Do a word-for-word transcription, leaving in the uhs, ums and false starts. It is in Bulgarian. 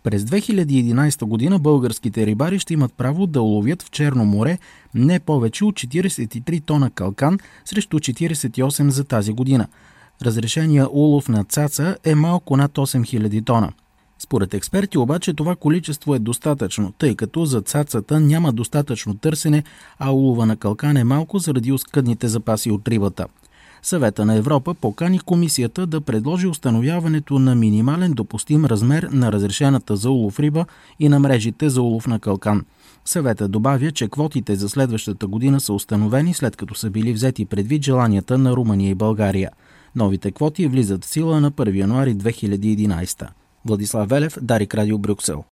През две хиляди и единадесета година българските рибари ще имат право да уловят в Черно море не повече от четиридесет и три тона калкан срещу четиридесет и осем за тази година. Разрешения улов на цаца е малко над осем хиляди тона. Според експерти обаче това количество е достатъчно, тъй като за цацата няма достатъчно търсене, а улова на калкан е малко заради оскъдните запаси от рибата. Съвета на Европа покани комисията да предложи установяването на минимален допустим размер на разрешената за улов риба и на мрежите за улов на калкан. Съветът добавя, че квотите за следващата година са установени, след като са били взети предвид желанията на Румъния и България. Новите квоти влизат в сила на първи януари две хиляди и единадесета. Владислав Велев, Дарик Радио, Брюксел.